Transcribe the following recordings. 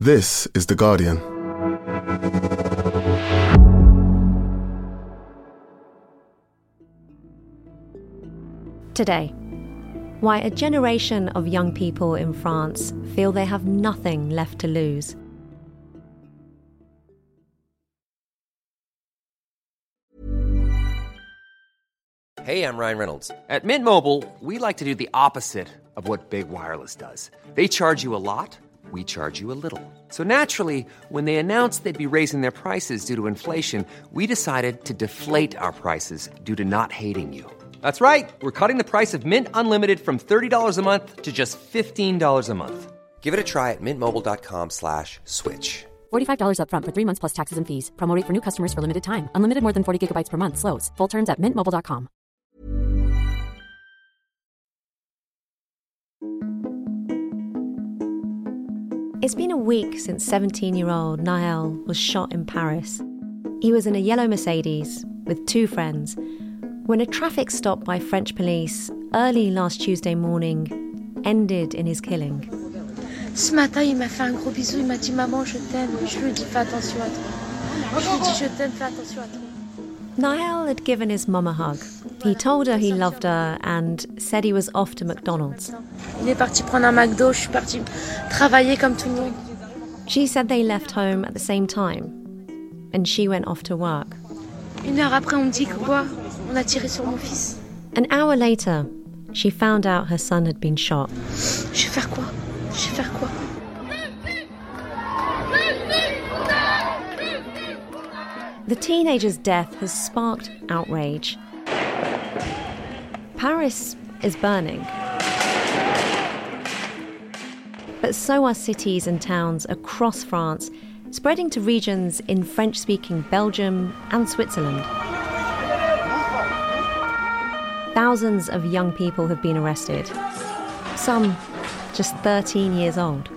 This is The Guardian. Today, why a generation of young people in France feel they have nothing left to lose. Hey, I'm Ryan Reynolds. At Mint Mobile, we like to do the opposite of what Big Wireless does. They charge you a lot, we charge you a little. So naturally, when they announced they'd be raising their prices due to inflation, we decided to deflate our prices due to not hating you. That's right. We're cutting the price of Mint Unlimited from $30 a month to just $15 a month. Give it a try at mintmobile.com/switch. $45 up front for 3 months plus taxes and fees. Promo rate for new customers for limited time. Unlimited more than 40 gigabytes per month. Slows full terms at mintmobile.com. It's been a week since 17-year-old Nahel was shot in Paris. He was in a yellow Mercedes with two friends when a traffic stop by French police early last Tuesday morning ended in his killing. Ce matin, il m'a fait un gros bisou, il m'a dit maman, je t'aime. Je lui ai dit fais attention à toi. Je lui ai dit je t'aime, fais attention à toi. Nahel had given his mum a hug. He told her he loved her and said he was off to McDonald's. Il est parti prendre un McDo, je suis partie travailler comme tout le monde. She said they left home at the same time and she went off to work. Une heure après, on me dit que quoi? On a tiré sur mon fils. An hour later, she found out her son had been shot. Je vais faire quoi? Je vais faire quoi? The teenager's death has sparked outrage. Paris is burning. But so are cities and towns across France, spreading to regions in French-speaking Belgium and Switzerland. Thousands of young people have been arrested, some just 13 years old.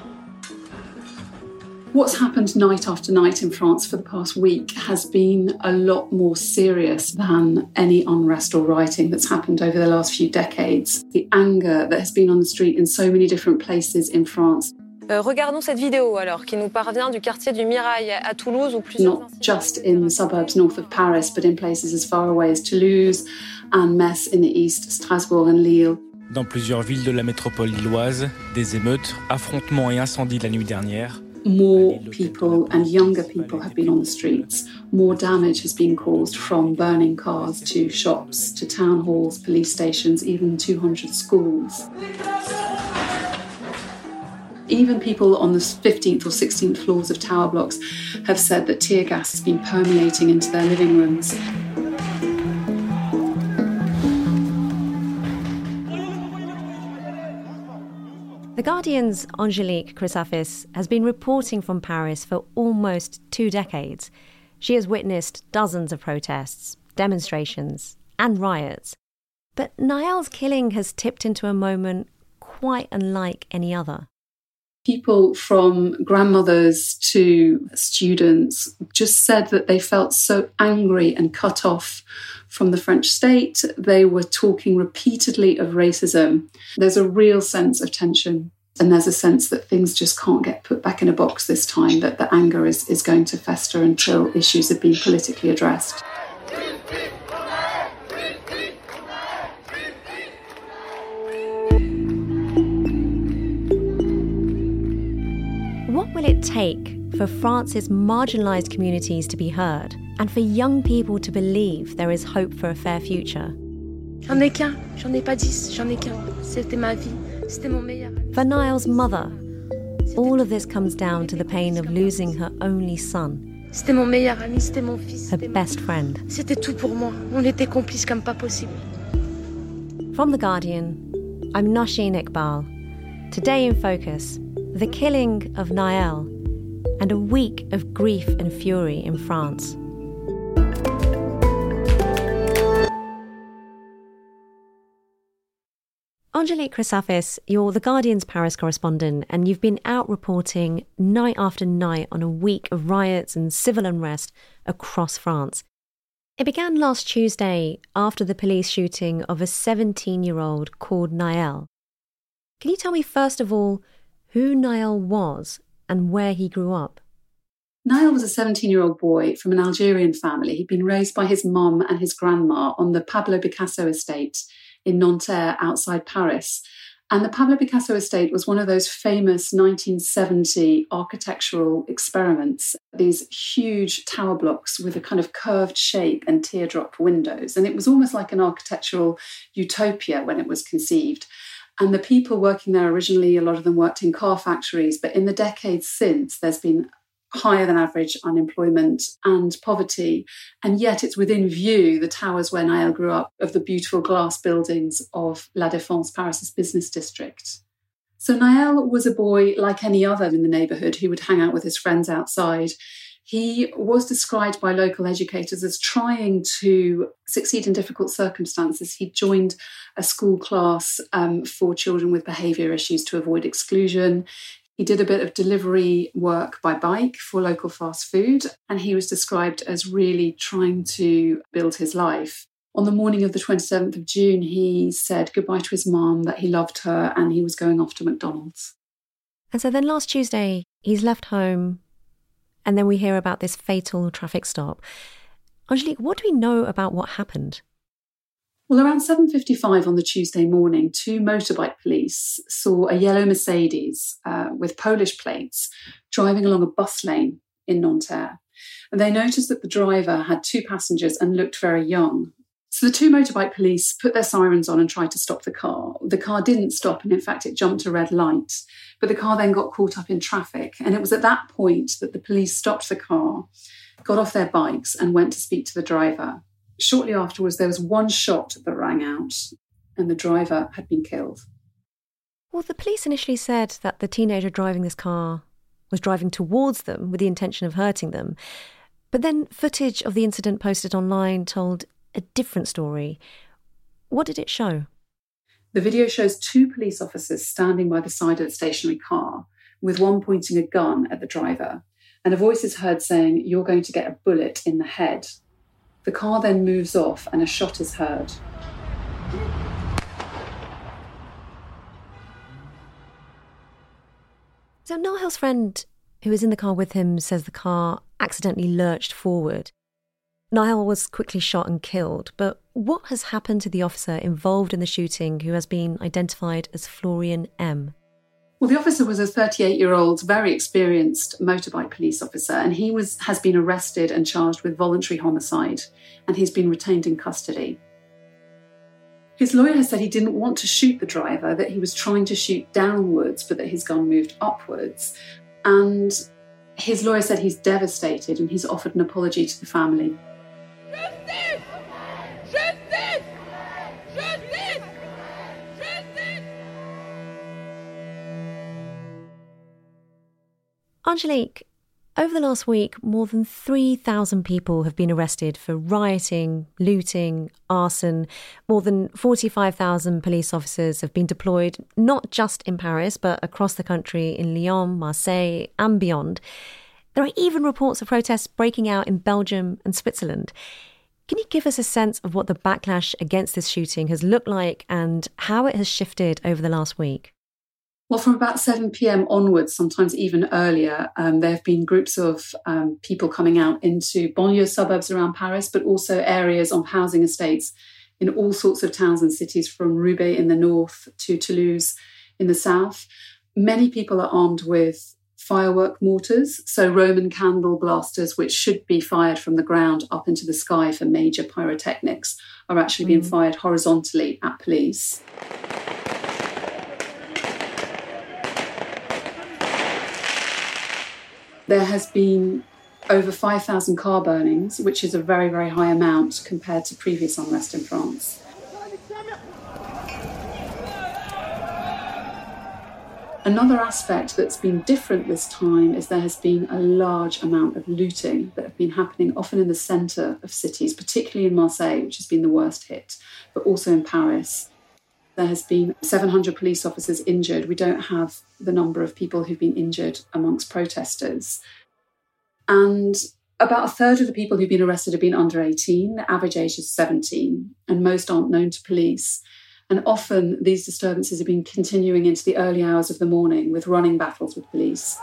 What's happened night after night in France for the past week has been a lot more serious than any unrest or rioting that's happened over the last few decades. The anger that has been on the street in so many different places in France. Regardons cette vidéo alors, qui nous parvient du quartier du Mirail à Toulouse où plusieurs... Not just in the suburbs north of Paris, but in places as far away as Toulouse and Metz in the east, Strasbourg and Lille. Dans plusieurs villes de la métropole lilloise, des émeutes, affrontements et incendies la nuit dernière. More people and younger people have been on the streets. More damage has been caused from burning cars to shops, to town halls, police stations, even 200 schools. Even people on the 15th or 16th floors of tower blocks have said that tear gas has been permeating into their living rooms. The Guardian's Angélique Chrysafis has been reporting from Paris for almost 2 decades. She has witnessed dozens of protests, demonstrations, and riots. But Nahel's killing has tipped into a moment quite unlike any other. People from grandmothers to students just said that they felt so angry and cut off from the French state. They were talking repeatedly of racism. There's a real sense of tension, and there's a sense that things just can't get put back in a box this time, that the anger is going to fester until issues have been politically addressed. What will it take for France's marginalised communities to be heard and for young people to believe there is hope for a fair future? J'en ai qu'un, j'en ai pas 10, j'en ai qu'un. C'était ma vie, c'était mon meilleur. For Nahel's mother, all of this comes down to the pain of losing her only son, C'était mon meilleur ami, c'était mon fils. her best friend. C'était tout pour moi. On était complices comme pas possible. From The Guardian, I'm Nosheen Iqbal. Today in Focus, the killing of Nahel and a week of grief and fury in France. Angélique Chrysafis, you're The Guardian's Paris correspondent, and you've been out reporting night after night on a week of riots and civil unrest across France. It began last Tuesday after the police shooting of a 17-year-old called Nahel. Can you tell me, first of all, who Nahel was and where he grew up. Naël was a 17-year-old boy from an Algerian family. He'd been raised by his mum and his grandma on the Pablo Picasso estate in Nanterre outside Paris. And the Pablo Picasso estate was one of those famous 1970 architectural experiments, these huge tower blocks with a kind of curved shape and teardrop windows. And it was almost like an architectural utopia when it was conceived. And the people working there originally, a lot of them worked in car factories, but in the decades since, there's been higher than average unemployment and poverty. And yet it's within view, the towers where Naël grew up, of the beautiful glass buildings of La Défense, Paris's business district. So Naël was a boy like any other in the neighbourhood who would hang out with his friends outside. He was described by local educators as trying to succeed in difficult circumstances. He joined a school class for children with behaviour issues to avoid exclusion. He did a bit of delivery work by bike for local fast food, and he was described as really trying to build his life. On the morning of the 27th of June, he said goodbye to his mum, that he loved her, and he was going off to McDonald's. And so then last Tuesday, he's left home, and then we hear about this fatal traffic stop. Angelique, what do we know about what happened? Well, around 7:55 on the Tuesday morning, two motorbike police saw a yellow Mercedes with Polish plates driving along a bus lane in Nanterre. And they noticed that the driver had two passengers and looked very young. So the two motorbike police put their sirens on and tried to stop the car. The car didn't stop, and in fact, it jumped a red light. But the car then got caught up in traffic. And it was at that point that the police stopped the car, got off their bikes and went to speak to the driver. Shortly afterwards, there was one shot that rang out, and the driver had been killed. Well, the police initially said that the teenager driving this car was driving towards them with the intention of hurting them. But then footage of the incident posted online told a different story. What did it show? The video shows two police officers standing by the side of the stationary car, with one pointing a gun at the driver, and a voice is heard saying, "You're going to get a bullet in the head." The car then moves off and a shot is heard. So Naël's friend, who was in the car with him, says the car accidentally lurched forward. Naël was quickly shot and killed, but what has happened to the officer involved in the shooting who has been identified as Florian M? Well, the officer was a 38-year-old, very experienced motorbike police officer, and he has been arrested and charged with voluntary homicide, and he's been retained in custody. His lawyer has said he didn't want to shoot the driver, that he was trying to shoot downwards, but that his gun moved upwards. And his lawyer said he's devastated and he's offered an apology to the family. Justice! Justice! Justice! Justice! Angelique, over the last week, more than 3,000 people have been arrested for rioting, looting, arson. More than 45,000 police officers have been deployed, not just in Paris, but across the country in Lyon, Marseille and beyond. There are even reports of protests breaking out in Belgium and Switzerland. Can you give us a sense of what the backlash against this shooting has looked like and how it has shifted over the last week? Well, from about 7 p.m. onwards, sometimes even earlier, there have been groups of people coming out into banlieue suburbs around Paris, but also areas of housing estates in all sorts of towns and cities, from Roubaix in the north to Toulouse in the south. Many people are armed with firework mortars, so Roman candle blasters, which should be fired from the ground up into the sky for major pyrotechnics, are actually being fired horizontally at police. There has been over 5,000 car burnings, which is a very, very high amount compared to previous unrest in France. Another aspect that's been different this time is there has been a large amount of looting that have been happening often in the centre of cities, particularly in Marseille, which has been the worst hit, but also in Paris. There has been 700 police officers injured. We don't have the number of people who've been injured amongst protesters. And about a third of the people who've been arrested have been under 18. The average age is 17, and most aren't known to police. And often these disturbances have been continuing into the early hours of the morning with running battles with police.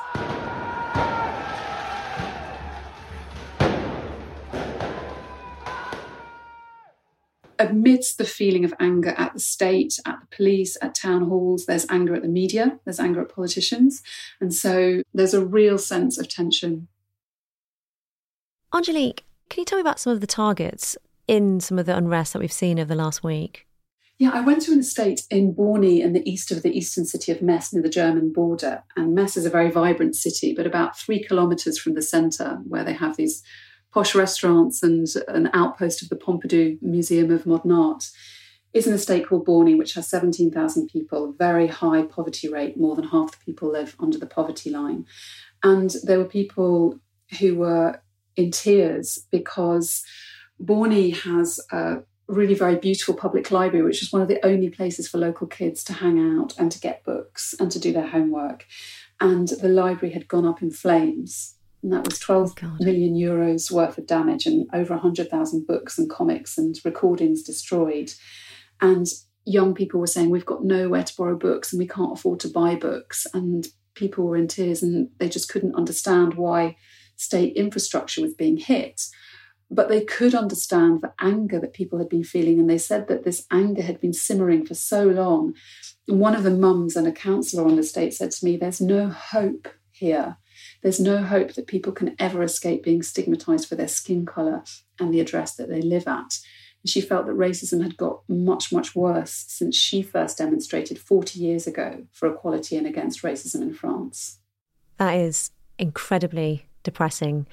Amidst the feeling of anger at the state, at the police, at town halls, there's anger at the media, there's anger at politicians. And so there's a real sense of tension. Angelique, can you tell me about some of the targets in some of the unrest that we've seen over the last week? Yeah, I went to an estate in Borny in the east of the eastern city of Metz near the German border. And Metz is a very vibrant city, but about 3 kilometres from the centre, where they have these posh restaurants and an outpost of the Pompidou Museum of Modern Art, is an estate called Borny, which has 17,000 people, very high poverty rate. More than half the people live under the poverty line. And there were people who were in tears because Borny has a really very beautiful public library, which is one of the only places for local kids to hang out and to get books and to do their homework. And the library had gone up in flames. And that was 12 million euros worth of damage and over 100,000 books and comics and recordings destroyed. And young people were saying, we've got nowhere to borrow books and we can't afford to buy books. And people were in tears and they just couldn't understand why state infrastructure was being hit. But they could understand the anger that people had been feeling. And they said that this anger had been simmering for so long. And one of the mums and a councillor on the estate said to me, there's no hope here. There's no hope that people can ever escape being stigmatised for their skin colour and the address that they live at. And she felt that racism had got much, much worse since she first demonstrated 40 years ago for equality and against racism in France. That is incredibly depressing.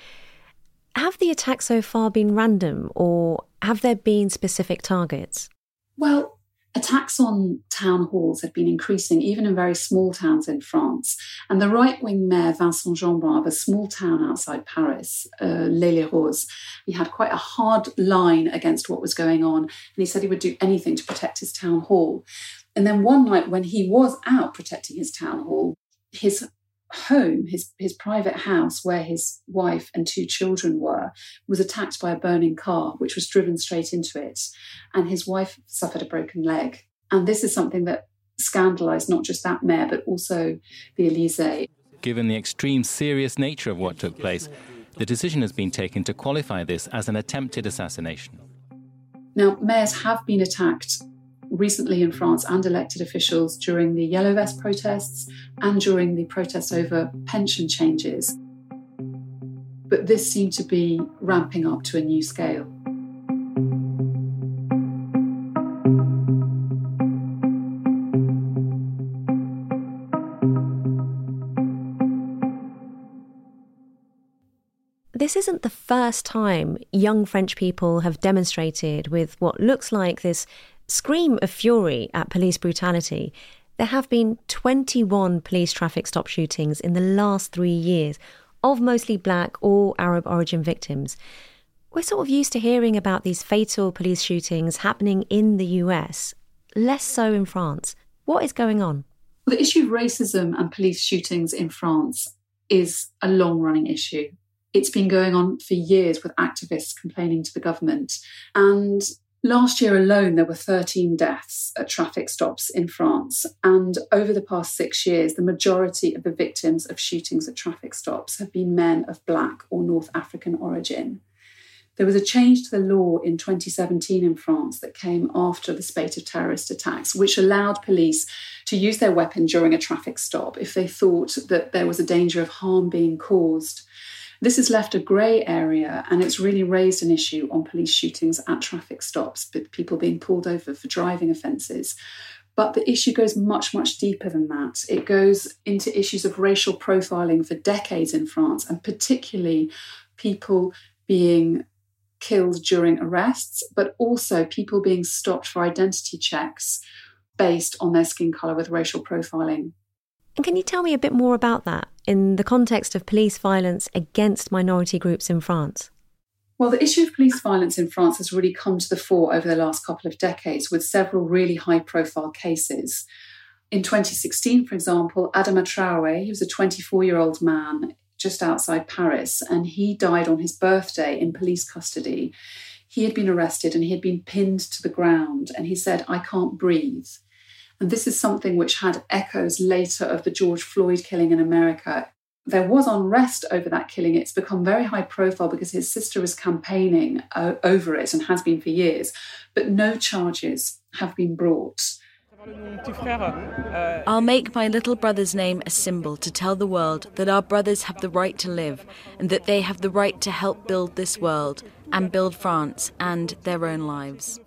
Have the attacks so far been random, or have there been specific targets? Well, attacks on town halls had been increasing, even in very small towns in France. And the right-wing mayor, Vincent Jeanbrun, of a small town outside Paris, Les-les-Roses, he had quite a hard line against what was going on. And he said he would do anything to protect his town hall. And then one night when he was out protecting his town hall, his home, his private house where his wife and 2 children were, was attacked by a burning car, which was driven straight into it. And his wife suffered a broken leg. And this is something that scandalised not just that mayor, but also the Élysée. Given the extreme serious nature of what took place, the decision has been taken to qualify this as an attempted assassination. Now, mayors have been attacked recently in France and elected officials during the Yellow Vest protests and during the protests over pension changes. But this seemed to be ramping up to a new scale. This isn't the first time young French people have demonstrated with what looks like this scream of fury at police brutality. There have been 21 police traffic stop shootings in the last 3 years of mostly black or Arab origin victims. We're sort of used to hearing about these fatal police shootings happening in the US, less so in France. What is going on? Well, the issue of racism and police shootings in France is a long-running issue. It's been going on for years with activists complaining to the government. And last year alone, there were 13 deaths at traffic stops in France. And over the past 6 years, the majority of the victims of shootings at traffic stops have been men of black or North African origin. There was a change to the law in 2017 in France that came after the spate of terrorist attacks, which allowed police to use their weapon during a traffic stop if they thought that there was a danger of harm being caused. This has left a grey area, and it's really raised an issue on police shootings at traffic stops, with people being pulled over for driving offences. But the issue goes much, much deeper than that. It goes into issues of racial profiling for decades in France, and particularly people being killed during arrests, but also people being stopped for identity checks based on their skin colour with racial profiling. And can you tell me a bit more about that in the context of police violence against minority groups in France? Well, the issue of police violence in France has really come to the fore over the last couple of decades with several really high-profile cases. In 2016, for example, Adama Traoré, he was a 24-year-old man just outside Paris, and he died on his birthday in police custody. he had been arrested and he had been pinned to the ground, and he said, "I can't breathe." And this is something which had echoes later of the George Floyd killing in America. There was unrest over that killing. It's become very high profile because his sister is campaigning over it and has been for years, but no charges have been brought. I'll make my little brother's name a symbol to tell the world that our brothers have the right to live and that they have the right to help build this world and build France and their own lives.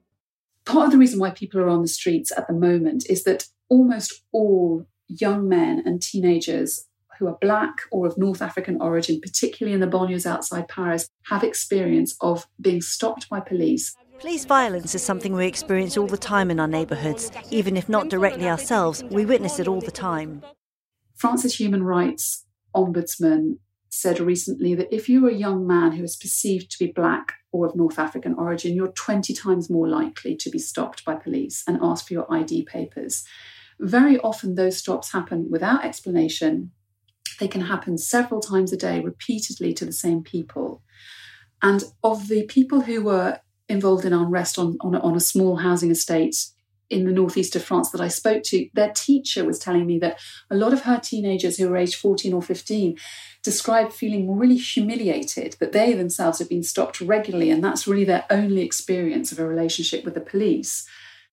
Part of the reason why people are on the streets at the moment is that almost all young men and teenagers who are black or of North African origin, particularly in the banlieues outside Paris, have experience of being stopped by police. Police violence is something we experience all the time in our neighbourhoods. Even if not directly ourselves, we witness it all the time. France's human rights ombudsman said recently that if you're a young man who is perceived to be black or of North African origin, you're 20 times more likely to be stopped by police and asked for your ID papers. Very often those stops happen without explanation. They can happen several times a day, repeatedly to the same people. And of the people who were involved in unrest on a small housing estate in the northeast of France that I spoke to, their teacher was telling me that a lot of her teenagers who were aged 14 or 15 described feeling really humiliated, that they themselves have been stopped regularly, and that's really their only experience of a relationship with the police.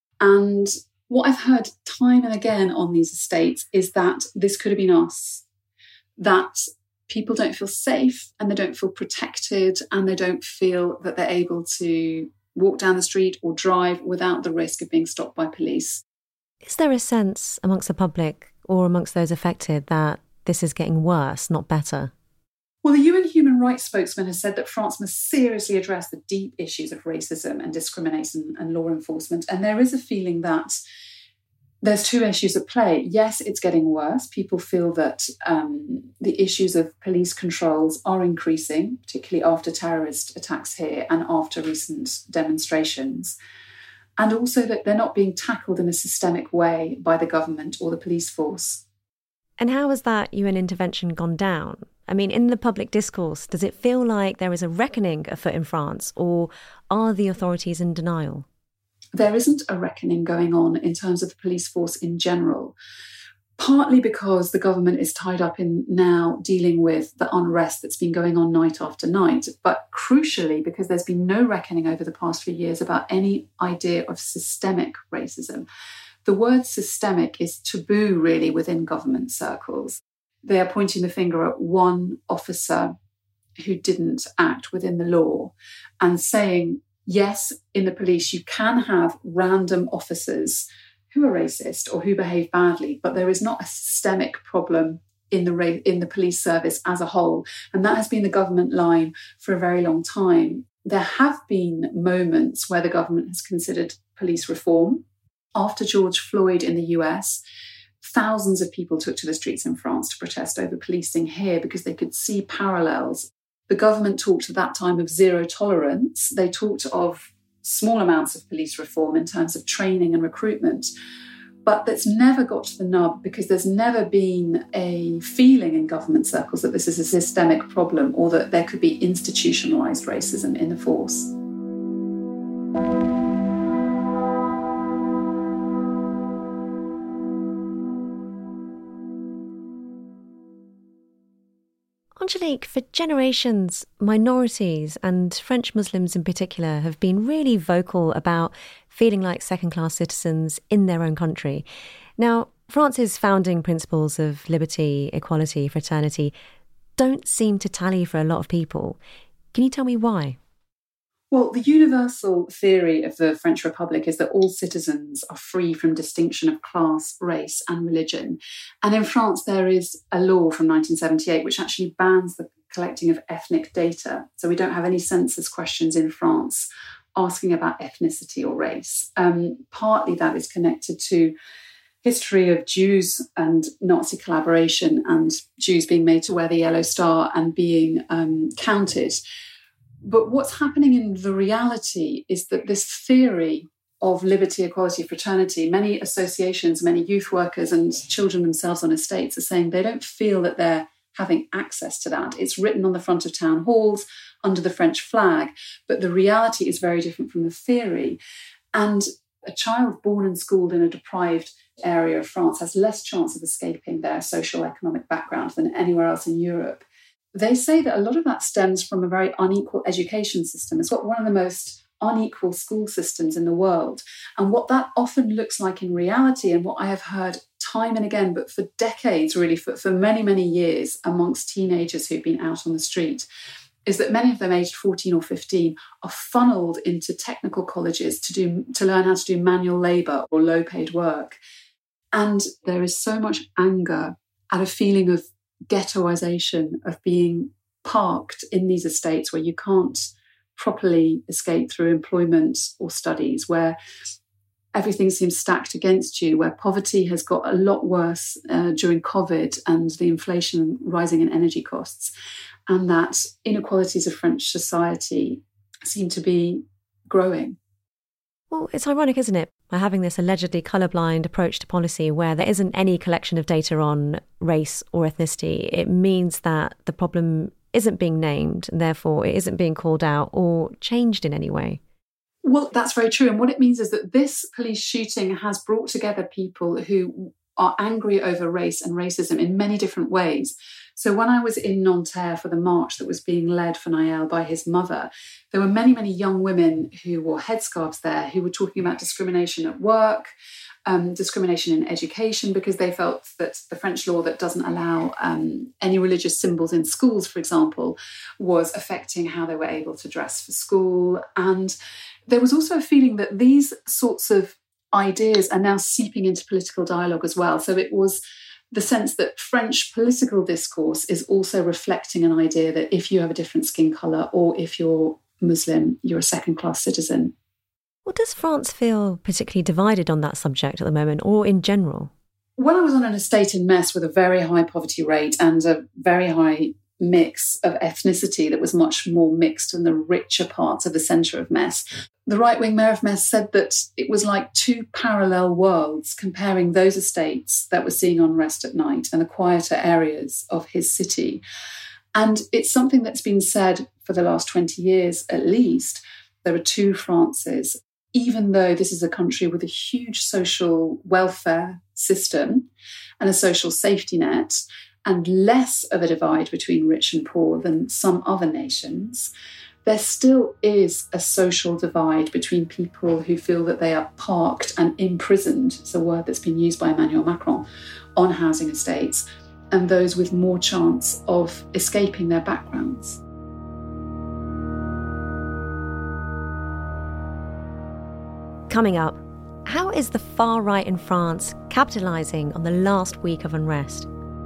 And what I've heard time and again on these estates is that this could have been us, that people don't feel safe and they don't feel protected and they don't feel that they're able to walk down the street or drive without the risk of being stopped by police. Is there a sense amongst the public or amongst those affected that this is getting worse, not better? Well, the UN human rights spokesman has said that France must seriously address the deep issues of racism and discrimination and law enforcement. And there is a feeling that there's two issues at play. Yes, it's getting worse. People feel that the issues of police controls are increasing, particularly after terrorist attacks here and after recent demonstrations. And also that they're not being tackled in a systemic way by the government or the police force. And how has that UN intervention gone down? I mean, in the public discourse, does it feel like there is a reckoning afoot in France, or are the authorities in denial? There isn't a reckoning going on in terms of the police force in general, partly because the government is tied up in now dealing with the unrest that's been going on night after night, but crucially because there's been no reckoning over the past few years about any idea of systemic racism. The word systemic is taboo, really, within government circles. They are pointing the finger at one officer who didn't act within the law and saying, yes, in the police, you can have random officers who are racist or who behave badly, but there is not a systemic problem in the police service as a whole. And that has been the government line for a very long time. There have been moments where the government has considered police reform. After George Floyd in the US, thousands of people took to the streets in France to protest over policing here because they could see parallels. The government talked at that time of zero tolerance. They talked of small amounts of police reform in terms of training and recruitment. But that's never got to the nub because there's never been a feeling in government circles that this is a systemic problem or that there could be institutionalised racism in the force. Angelique, for generations, minorities and French Muslims in particular have been really vocal about feeling like second-class citizens in their own country. Now, France's founding principles of liberty, equality, fraternity don't seem to tally for a lot of people. Can you tell me why? Well, the universal theory of the French Republic is that all citizens are free from distinction of class, race and religion. And in France, there is a law from 1978 which actually bans the collecting of ethnic data. So we don't have any census questions in France asking about ethnicity or race. Partly that is connected to history of Jews and Nazi collaboration and Jews being made to wear the yellow star and being counted. But what's happening in the reality is that this theory of liberty, equality, fraternity, many associations, many youth workers and children themselves on estates are saying they don't feel that they're having access to that. It's written on the front of town halls under the French flag, but the reality is very different from the theory. And a child born and schooled in a deprived area of France has less chance of escaping their social economic background than anywhere else in Europe. They say that a lot of that stems from a very unequal education system. It's got one of the most unequal school systems in the world. And what that often looks like in reality, and what I have heard time and again, but for decades, really, for many, many years amongst teenagers who've been out on the street, is that many of them aged 14 or 15 are funneled into technical colleges to learn how to do manual labour or low-paid work. And there is so much anger at a feeling of ghettoisation, of being parked in these estates where you can't properly escape through employment or studies, where everything seems stacked against you, where poverty has got a lot worse during COVID and the inflation rising in energy costs, and that inequalities of French society seem to be growing. Well, it's ironic, isn't it, by having this allegedly colourblind approach to policy where there isn't any collection of data on race or ethnicity. It means that the problem isn't being named and therefore it isn't being called out or changed in any way. Well, that's very true. And what it means is that this police shooting has brought together people who are angry over race and racism in many different ways. So when I was in Nanterre for the march that was being led for Nayel by his mother, there were many, many young women who wore headscarves there who were talking about discrimination at work, discrimination in education, because they felt that the French law that doesn't allow any religious symbols in schools, for example, was affecting how they were able to dress for school. And there was also a feeling that these sorts of ideas are now seeping into political dialogue as well. So it was the sense that French political discourse is also reflecting an idea that if you have a different skin colour or if you're Muslim, you're a second-class citizen. Well, does France feel particularly divided on that subject at the moment, or in general? When I was on an estate in Metz with a very high poverty rate and a very high mix of ethnicity that was much more mixed than the richer parts of the centre of Metz, the right-wing mayor of Metz said that it was like two parallel worlds, comparing those estates that were seeing unrest at night and the quieter areas of his city. And it's something that's been said for the last 20 years at least. There are two Frances. Even though this is a country with a huge social welfare system and a social safety net, and less of a divide between rich and poor than some other nations, there still is a social divide between people who feel that they are parked and imprisoned, it's a word that's been used by Emmanuel Macron, on housing estates, and those with more chance of escaping their backgrounds. Coming up, how is the far right in France capitalising on the last week of unrest?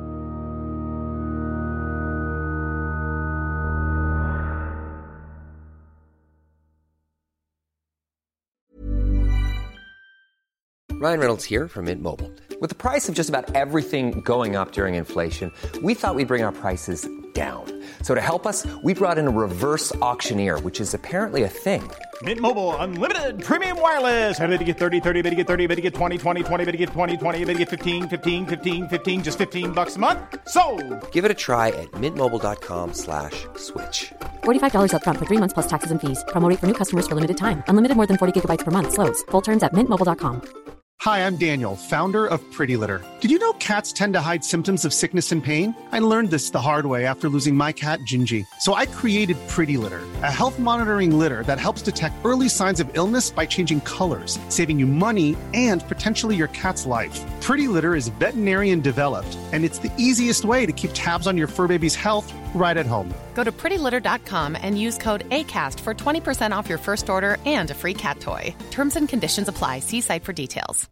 Ryan Reynolds here from Mint Mobile. With the price of just about everything going up during inflation, we thought we'd bring our prices down. So to help us, we brought in a reverse auctioneer, which is apparently a thing. Mint Mobile Unlimited Premium Wireless. How to get 30, 30, bit to get 30, bit to get 20, 20, 20, bit to get 20, 20, bit to get 15, 15, 15, 15, just $15 a month? Sold! Give it a try at mintmobile.com/switch. $45 up front for 3 months plus taxes and fees. Promo rate for new customers for limited time. Unlimited more than 40 gigabytes per month. Slows full terms at mintmobile.com. Hi, I'm Daniel, founder of Pretty Litter. Did you know cats tend to hide symptoms of sickness and pain? I learned this the hard way after losing my cat, Gingy. So I created Pretty Litter, a health monitoring litter that helps detect early signs of illness by changing colors, saving you money and potentially your cat's life. Pretty Litter is veterinarian developed, and it's the easiest way to keep tabs on your fur baby's health right at home. Go to prettylitter.com and use code ACAST for 20% off your first order and a free cat toy. Terms and conditions apply. See site for details.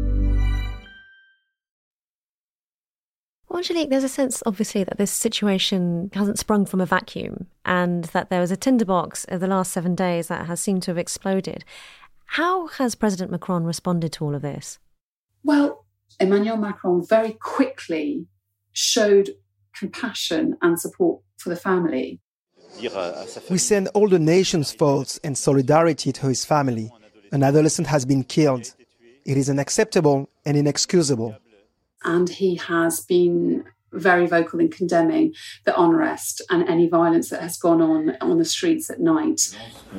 Well, Angelique, there's a sense, obviously, that this situation hasn't sprung from a vacuum and that there was a tinderbox of the last 7 days that has seemed to have exploded. How has President Macron responded to all of this? Well, Emmanuel Macron very quickly showed compassion and support for the family. We send all the nation's thoughts and solidarity to his family. An adolescent has been killed. It is unacceptable and inexcusable. And he has been very vocal in condemning the unrest and any violence that has gone on the streets at night.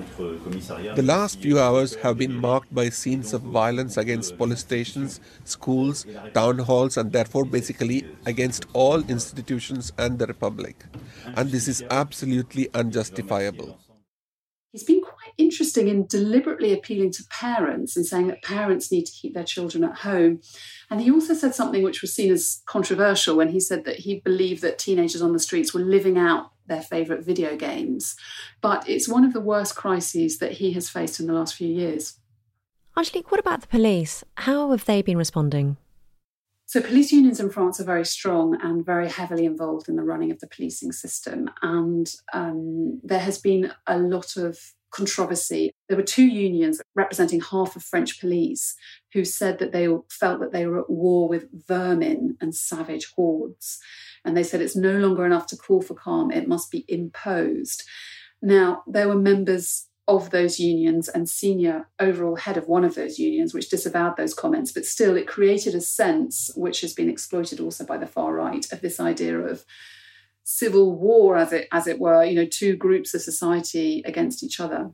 The last few hours have been marked by scenes of violence against police stations, schools, town halls, and therefore basically against all institutions and the Republic. And this is absolutely unjustifiable. He's been quite interesting in deliberately appealing to parents and saying that parents need to keep their children at home. And he also said something which was seen as controversial when he said that he believed that teenagers on the streets were living out their favourite video games. But it's one of the worst crises that he has faced in the last few years. Angelique, what about the police? How have they been responding? So police unions in France are very strong and very heavily involved in the running of the policing system. And there has been a lot of controversy. There were two unions representing half of French police who said that they felt that they were at war with vermin and savage hordes. And they said it's no longer enough to call for calm, it must be imposed. Now, there were members of those unions and senior overall head of one of those unions which disavowed those comments, but still it created a sense, which has been exploited also by the far right, of this idea of civil war, as it were, two groups of society against each other.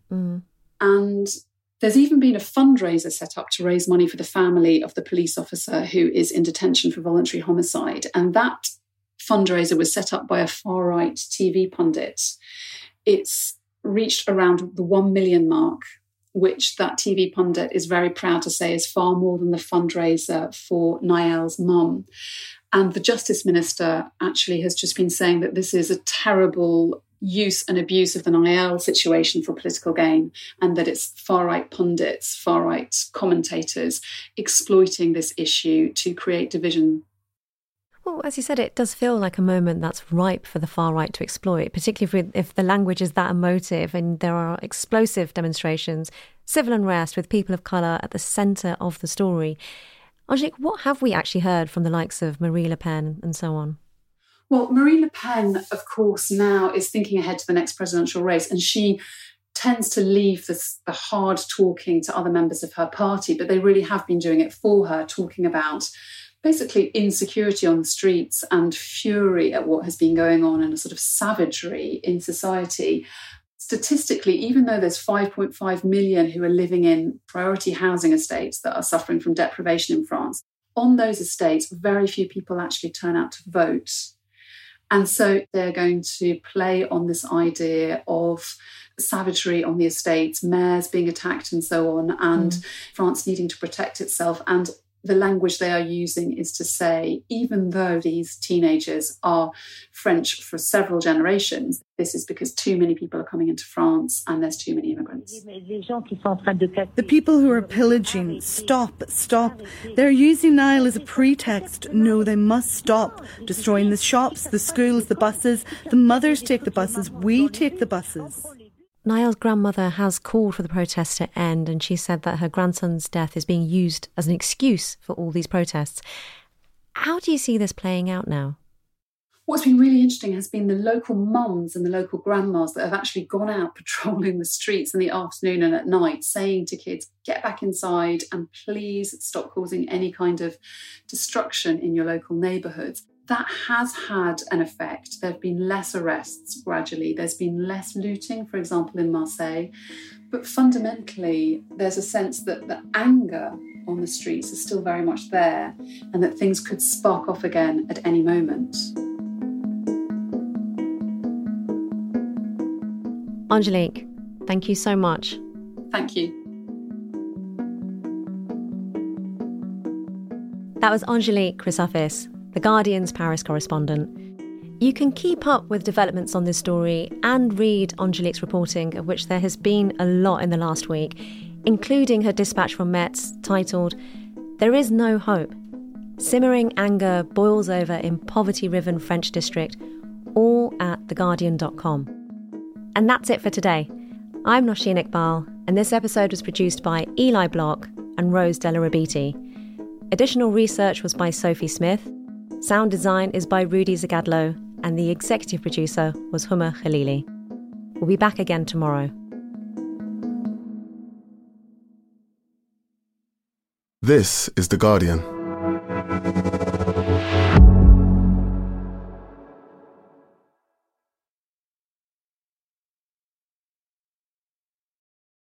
And there's even been a fundraiser set up to raise money for the family of the police officer who is in detention for voluntary homicide. And that fundraiser was set up by a far right TV pundit. It's reached around the 1 million mark, which that TV pundit is very proud to say is far more than the fundraiser for Naël's mum. And the Justice Minister actually has just been saying that this is a terrible use and abuse of the Naël situation for political gain, and that it's far-right pundits, far-right commentators exploiting this issue to create division. Well, as you said, it does feel like a moment that's ripe for the far right to exploit, particularly if the language is that emotive and there are explosive demonstrations, civil unrest with people of colour at the centre of the story. Angelique, what have we actually heard from the likes of Marie Le Pen and so on? Well, Marie Le Pen, of course, now is thinking ahead to the next presidential race, and she tends to leave the hard talking to other members of her party, but they really have been doing it for her, talking about basically insecurity on the streets and fury at what has been going on and a sort of savagery in society. Statistically, even though there's 5.5 million who are living in priority housing estates that are suffering from deprivation in France, on those estates, very few people actually turn out to vote. And so they're going to play on this idea of savagery on the estates, mayors being attacked and so on, and France needing to protect itself. And the language they are using is to say, even though these teenagers are French for several generations, this is because too many people are coming into France and there's too many immigrants. The people who are pillaging, stop. They're using Naël as a pretext. No, they must stop. Destroying the shops, the schools, the buses. The mothers take the buses, we take the buses. Naël's grandmother has called for the protests to end, and she said that her grandson's death is being used as an excuse for all these protests. How do you see this playing out now? What's been really interesting has been the local mums and the local grandmas that have actually gone out patrolling the streets in the afternoon and at night, saying to kids, get back inside and please stop causing any kind of destruction in your local neighbourhoods. That has had an effect. There have been less arrests gradually. There's been less looting, for example, in Marseille. But fundamentally, there's a sense that the anger on the streets is still very much there and that things could spark off again at any moment. Angelique, thank you so much. Thank you. That was Angelique Chrysafis, The Guardian's Paris correspondent. You can keep up with developments on this story and read Angelique's reporting, of which there has been a lot in the last week, including her dispatch from Metz titled, "There is no hope. Simmering anger boils over in poverty-riven French district," all at theguardian.com. And that's it for today. I'm Nosheen Iqbal, and this episode was produced by Eli Block and Rose Della Rabiti. Additional research was by Sophie Smith. Sound design is by Rudy Zagadlo, and the executive producer was Huma Khalili. We'll be back again tomorrow. This is The Guardian.